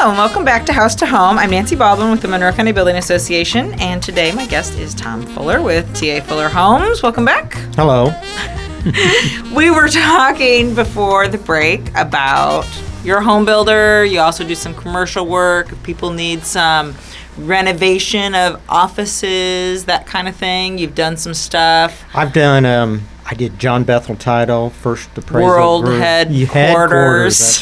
and welcome back to House to Home. I'm Nancy Baldwin with the Monroe County Building Association, and today my guest is Tom Fuller with TA Fuller Homes. Welcome back. Hello. We were talking before the break about you're a home builder. You also do some commercial work. If people need some renovation of offices, that kind of thing. You've done some stuff. I've done, I did John Bethel Title, First Appraisal World Group. Headquarters. That's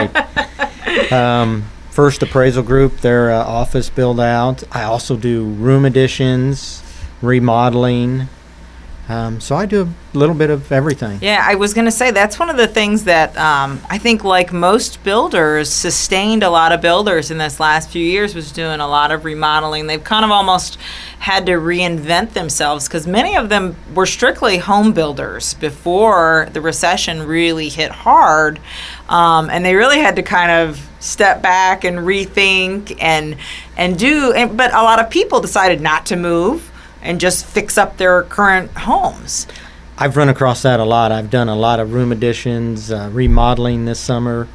right. First Appraisal Group, their office build out. I also do room additions, remodeling. So I do a little bit of everything. Yeah, I was going to say that's one of the things that I think, like most builders, sustained a lot of builders in this last few years was doing a lot of remodeling. They've kind of almost had to reinvent themselves because many of them were strictly home builders before the recession really hit hard. And they really had to kind of step back and rethink and but a lot of people decided not to move and just fix up their current homes. I've run across that a lot. I've done a lot of room additions, remodeling this summer.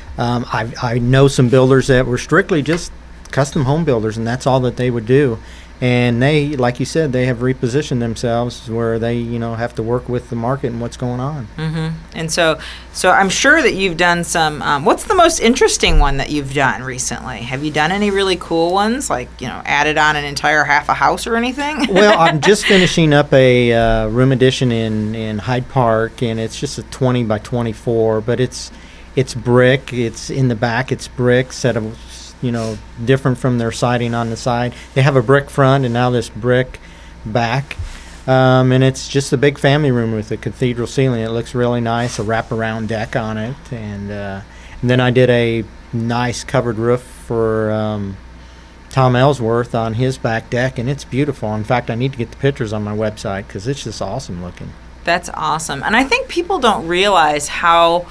I know some builders that were strictly just custom home builders, and that's all that they would do. And they, like you said, they have repositioned themselves where they, have to work with the market and what's going on. Mm-hmm. And so I'm sure that you've done some. What's the most interesting one that you've done recently? Have you done any really cool ones, like added on an entire half a house or anything? Well, I'm just finishing up a room addition in Hyde Park, and it's just a 20 by 24, but it's brick. It's in the back. It's brick set of different from their siding on the side. They have a brick front and now this brick back. And it's just a big family room with a cathedral ceiling. It looks really nice, a wraparound deck on it. And then I did a nice covered roof for Tom Ellsworth on his back deck, and it's beautiful. In fact, I need to get the pictures on my website because it's just awesome looking. That's awesome. And I think people don't realize how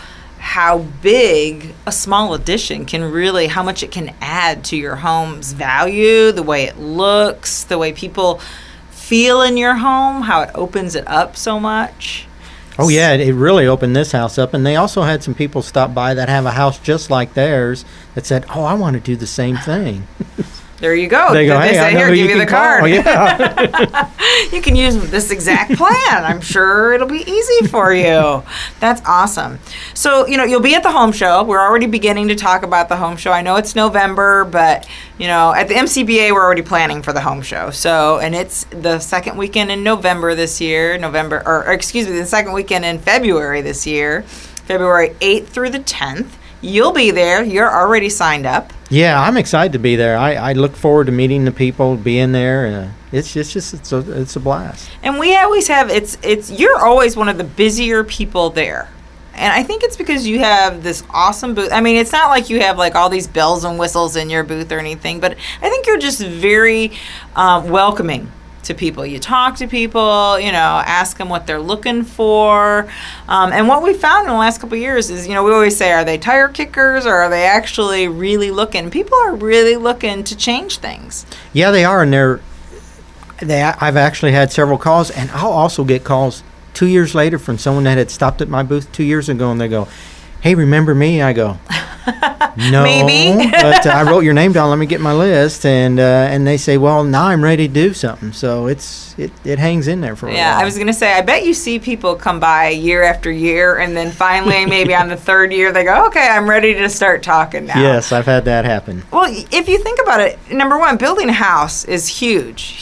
big a small addition can really, how much it can add to your home's value, the way it looks, the way people feel in your home, how it opens it up so much. Oh, yeah, it really opened this house up. And they also had some people stop by that have a house just like theirs that said, oh, I want to do the same thing. There you go. They go, they hey, say, I know here, who give you you the can card. call. Yeah. You can use this exact plan. I'm sure it'll be easy for you. That's awesome. So, you'll be at the home show. We're already beginning to talk about the home show. I know it's November, but, at the MCBA, we're already planning for the home show. So, and it's the second weekend in November this year, the second weekend in February this year, February 8th through the 10th. You'll be there. You're already signed up. Yeah, I'm excited to be there. I look forward to meeting the people, being there. It's a blast. And we always have you're always one of the busier people there. And I think it's because you have this awesome booth. I mean, it's not like you have like all these bells and whistles in your booth or anything, but I think you're just very welcoming to people. You talk to people, ask them what they're looking for. And what we found in the last couple of years is, we always say, are they tire kickers or are they actually really looking? People are really looking to change things. Yeah, they are. And I've actually had several calls, and I'll also get calls 2 years later from someone that had stopped at my booth 2 years ago, and they go, hey, remember me? I go, no, maybe. But I wrote your name down. Let me get my list, and they say, well, now I'm ready to do something. So it hangs in there for a while. Yeah, I was gonna say, I bet you see people come by year after year, and then finally, maybe on the third year, they go, okay, I'm ready to start talking now. Yes, I've had that happen. Well, if you think about it, number one, building a house is huge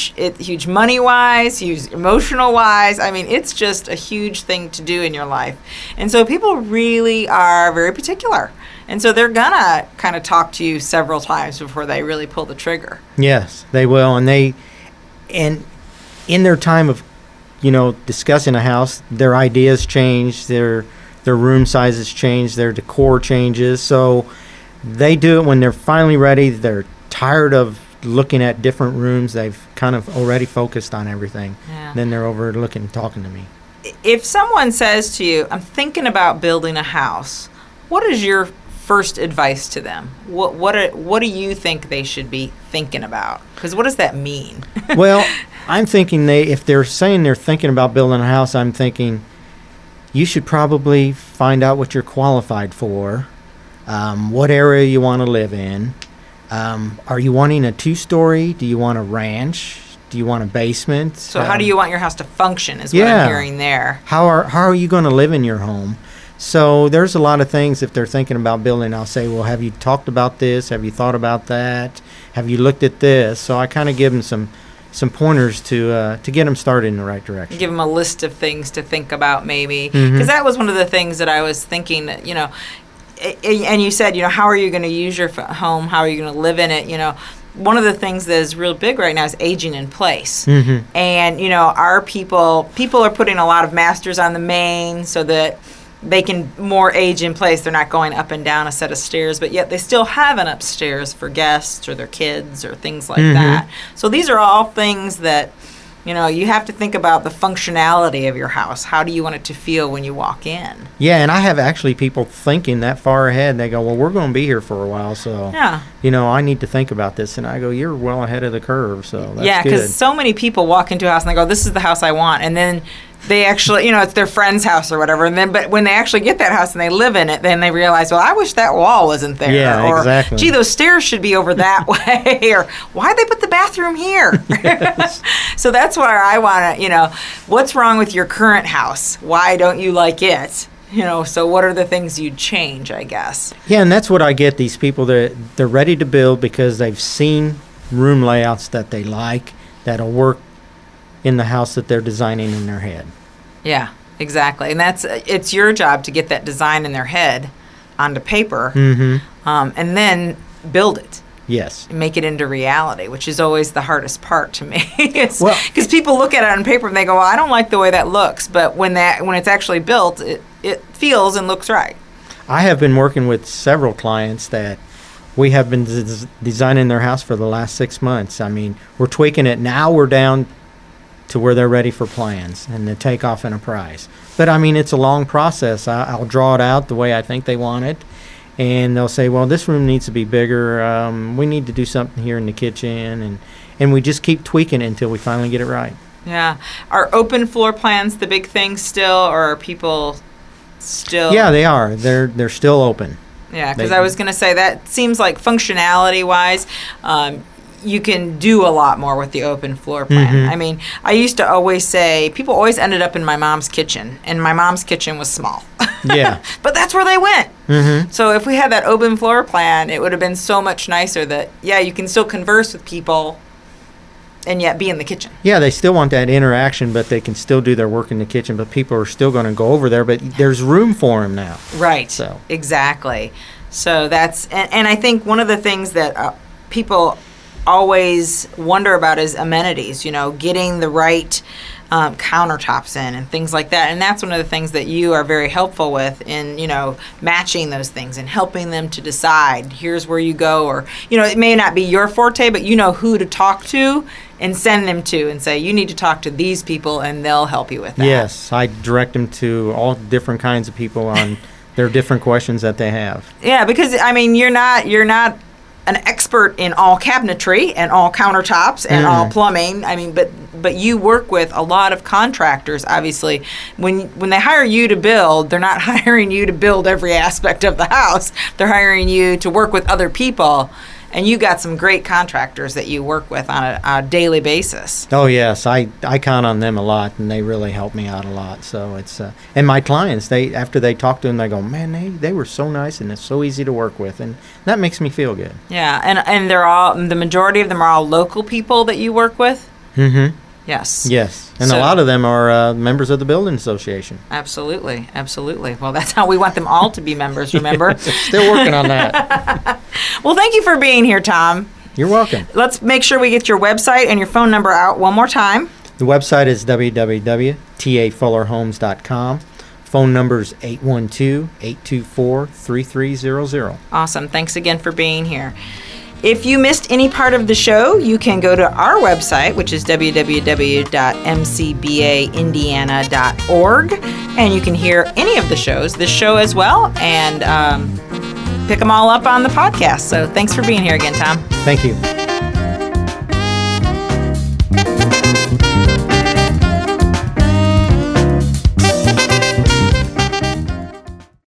money-wise, huge emotional-wise. I mean, it's just a huge thing to do in your life, and so people really are very particular. And so they're gonna kind of talk to you several times before they really pull the trigger. Yes, they will. And in their time of, discussing a house, their ideas change, their room sizes change, their decor changes. So they do it when they're finally ready. They're tired of looking at different rooms. They've kind of already focused on everything. Yeah. Then they're over looking, talking to me. If someone says to you, I'm thinking about building a house, what is your first advice to them? What do you think they should be thinking about? Because what does that mean? Well, I'm thinking if they're saying they're thinking about building a house, I'm thinking you should probably find out what you're qualified for. what area you want to live in. Are you wanting a 2-story? Do you want a ranch? Do you want a basement? So how do you want your house to function is what I'm hearing there. How are you going to live in your home? So there's a lot of things if they're thinking about building. I'll say, well, have you talked about this? Have you thought about that? Have you looked at this? So I kind of give them some pointers to get them started in the right direction. Give them a list of things to think about maybe. Because that was one of the things that I was thinking that, and you said, how are you going to use your home? How are you going to live in it? One of the things that is real big right now is aging in place. And, our people are putting a lot of masters on the main so that they can more age in place. They're not going up and down a set of stairs, but yet they still have an upstairs for guests or their kids or things like that. So these are all things that, you have to think about the functionality of your house. How do you want it to feel when you walk in? Yeah, and I have actually people thinking that far ahead. They go, well, we're going to be here for a while, so, I need to think about this. And I go, you're well ahead of the curve, so that's good. Yeah, because so many people walk into a house and they go, this is the house I want. And then they actually, it's their friend's house or whatever. But when they actually get that house and they live in it, then they realize, well, I wish that wall wasn't there. Yeah, or, exactly. Gee, those stairs should be over that way. Or why'd they put the bathroom here? Yes. So that's why I want to, what's wrong with your current house? Why don't you like it? So what are the things you'd change, I guess? Yeah, and that's what I get. These people, they're ready to build because they've seen room layouts that they like, that'll work in the house that they're designing in their head. Yeah, exactly. And it's your job to get that design in their head onto paper and then build it. Yes. And make it into reality, which is always the hardest part to me. Because people look at it on paper and they go, well, I don't like the way that looks. But when it's actually built, it feels and looks right. I have been working with several clients that we have been designing their house for the last 6 months. I mean, we're tweaking it. Now we're down to where they're ready for plans and the takeoff and a price. But, I mean, it's a long process. I'll draw it out the way I think they want it. And they'll say, well, this room needs to be bigger. We need to do something here in the kitchen. And we just keep tweaking it until we finally get it right. Yeah. Are open floor plans the big thing still, or are people still? Yeah, they are. They're still open. Yeah, because I was going to say that seems like functionality-wise, you can do a lot more with the open floor plan. I mean, I used to always say, people always ended up in my mom's kitchen, and my mom's kitchen was small. Yeah. But that's where they went. So if we had that open floor plan, it would have been so much nicer that, you can still converse with people and yet be in the kitchen. Yeah, they still want that interaction, but they can still do their work in the kitchen, but people are still going to go over there, but there's room for them now. Right. So exactly. So that's, and I think one of the things that people always wonder about is amenities, getting the right countertops in and things like that. And that's one of the things that you are very helpful with in, matching those things and helping them to decide, here's where you go, or, it may not be your forte, but you know who to talk to and send them to and say, you need to talk to these people and they'll help you with that. Yes, I direct them to all different kinds of people on their different questions that they have. Yeah, because, I mean, you're not an expert in all cabinetry and all countertops and all plumbing. I mean, but you work with a lot of contractors, obviously. When they hire you to build, they're not hiring you to build every aspect of the house. They're hiring you to work with other people. And you got some great contractors that you work with on a daily basis. Oh, yes. I count on them a lot, and they really help me out a lot. So it's and my clients, after they talk to them, they go, man, they were so nice, and it's so easy to work with. And that makes me feel good. Yeah, and they're all, the majority of them are all local people that you work with? Mm-hmm. Yes. Yes. And a lot of them are members of the building association. Absolutely. Absolutely. Well, that's how we want them all to be members, remember? Still working on that. Well, thank you for being here, Tom. You're welcome. Let's make sure we get your website and your phone number out one more time. The website is www.tafullerhomes.com. Phone number is 812-824-3300. Awesome. Thanks again for being here. If you missed any part of the show, you can go to our website, which is www.mcbaindiana.org, and you can hear any of the shows, this show as well, and pick them all up on the podcast. So thanks for being here again, Tom. Thank you.